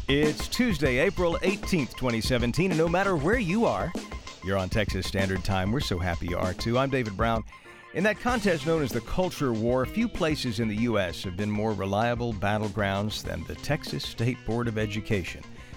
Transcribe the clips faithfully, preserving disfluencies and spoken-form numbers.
It's Tuesday, April eighteenth, twenty seventeen, and no matter where you are, you're on Texas Standard Time. We're so happy you are, too. I'm David Brown. In that contest known as the Culture War, few places in the U S have been more reliable battlegrounds than the Texas State Board of Education.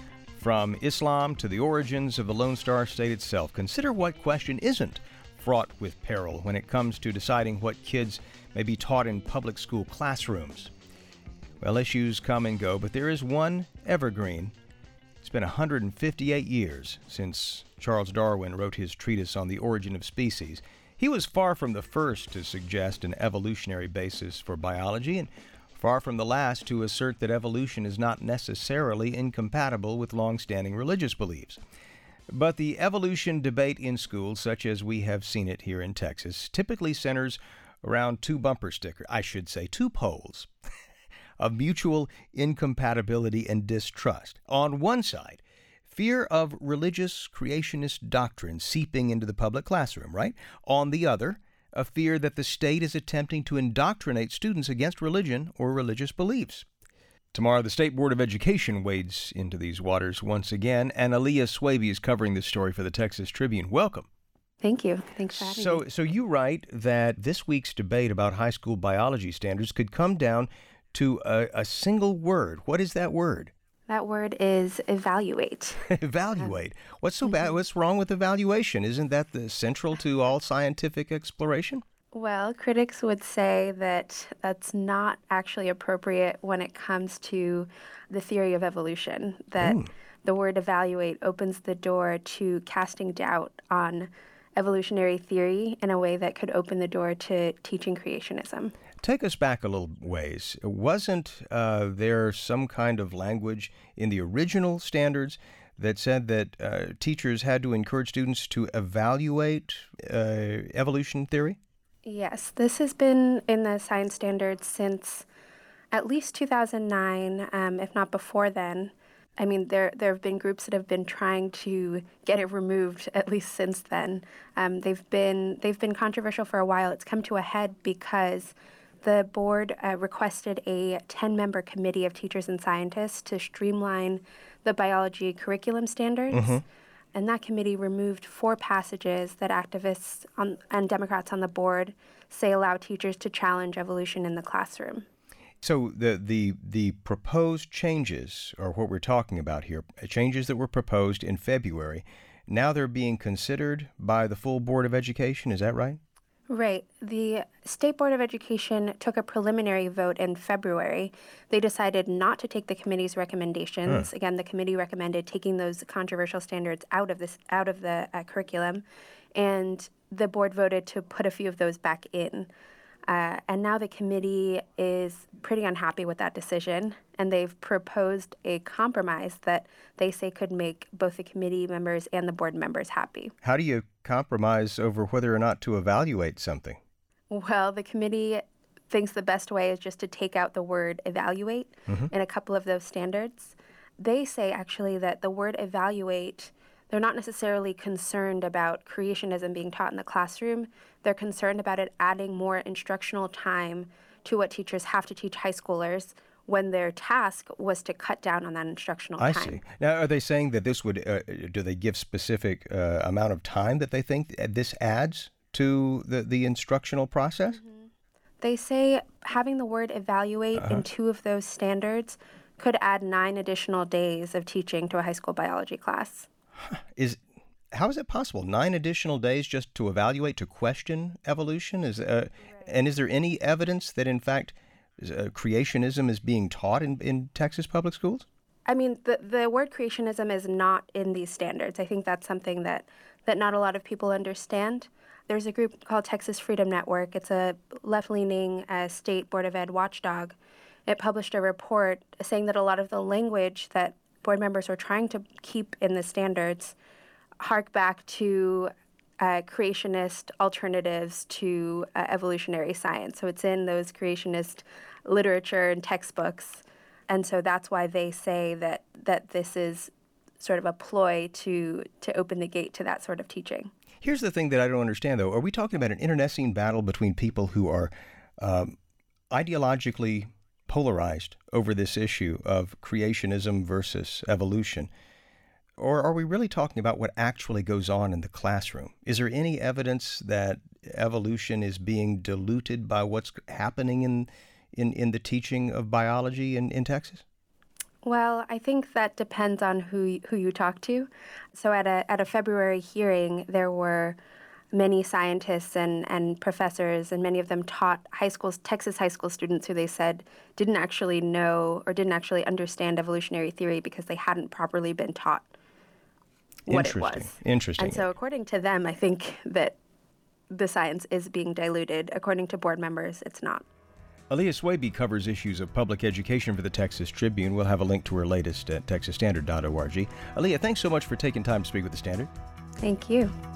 From Islam to the origins of the Lone Star State itself, consider what question isn't fraught with peril when it comes to deciding what kids may be taught in public school classrooms. Well, issues come and go, but there is one evergreen. It's been one hundred fifty-eight years since Charles Darwin wrote his treatise on the origin of species. He was far from the first to suggest an evolutionary basis for biology, and far from the last to assert that evolution is not necessarily incompatible with long-standing religious beliefs. But the evolution debate in schools, such as we have seen it here in Texas, typically centers around two bumper stickers, I should say two poles, of mutual incompatibility and distrust. On one side, fear of religious creationist doctrine seeping into the public classroom, right? On the other, a fear that the state is attempting to indoctrinate students against religion or religious beliefs. Tomorrow, the State Board of Education wades into these waters once again, and Aaliyah Swaby is covering this story for the Texas Tribune. Welcome. Thank you. Thanks for having so, me. So you write that this week's debate about high school biology standards could come down to a, a single word. What is that word? That word is evaluate. Evaluate. What's so bad? What's wrong with evaluation? Isn't that the central to all scientific exploration? Well, critics would say that that's not actually appropriate when it comes to the theory of evolution, that Ooh. The word evaluate opens the door to casting doubt on evolutionary theory in a way that could open the door to teaching creationism. Take us back a little ways. Wasn't uh, there some kind of language in the original standards that said that uh, teachers had to encourage students to evaluate uh, evolution theory? Yes, this has been in the science standards since at least two thousand nine, um, if not before then. I mean, there there have been groups that have been trying to get it removed at least since then. Um, they've been they've been controversial for a while. It's come to a head because the board uh, requested a ten-member committee of teachers and scientists to streamline the biology curriculum standards. Mm-hmm. And that committee removed four passages that activists on, and Democrats on the board say allow teachers to challenge evolution in the classroom. So the, the the proposed changes, or what we're talking about here, changes that were proposed in February, now they're being considered by the full Board of Education, is that right? Right. The State Board of Education took a preliminary vote in February. They decided not to take the committee's recommendations. Huh. Again, the committee recommended taking those controversial standards out of this out of the uh, curriculum, and the board voted to put a few of those back in. Uh, and now the committee is pretty unhappy with that decision, and they've proposed a compromise that they say could make both the committee members and the board members happy. How do you compromise over whether or not to evaluate something? Well, the committee thinks the best way is just to take out the word evaluate mm-hmm. in a couple of those standards. They say actually that the word evaluate, they're not necessarily concerned about creationism being taught in the classroom. They're concerned about it adding more instructional time to what teachers have to teach high schoolers when their task was to cut down on that instructional I time. I see. Now, are they saying that this would, uh, do they give specific uh, amount of time that they think this adds to the, the instructional process? Mm-hmm. They say having the word evaluate uh-huh. in two of those standards could add nine additional days of teaching to a high school biology class. Is how is it possible? Nine additional days just to evaluate, to question evolution? Is uh, right. And is there any evidence that, in fact, uh, creationism is being taught in, in Texas public schools? I mean, the the word creationism is not in these standards. I think that's something that, that not a lot of people understand. There's a group called Texas Freedom Network. It's a left-leaning uh, state Board of Ed watchdog. It published a report saying that a lot of the language that board members are trying to keep in the standards hark back to uh, creationist alternatives to uh, evolutionary science. So it's in those creationist literature and textbooks. And so that's why they say that, that this is sort of a ploy to, to open the gate to that sort of teaching. Here's the thing that I don't understand, though. Are we talking about an internecine battle between people who are um, ideologically polarized over this issue of creationism versus evolution. Or are we really talking about what actually goes on in the classroom? Is there any evidence that evolution is being diluted by what's happening in in, in the teaching of biology in, in Texas? Well, I think that depends on who who you talk to. So at a at a February hearing, there were many scientists and, and professors, and many of them taught high schools, Texas high school students who they said didn't actually know or didn't actually understand evolutionary theory because they hadn't properly been taught what it was. Interesting. And so according to them, I think that the science is being diluted. According to board members, it's not. Aaliyah Swaby covers issues of public education for the Texas Tribune. We'll have a link to her latest at texas standard dot org. Aaliyah, thanks so much for taking time to speak with the Standard. Thank you.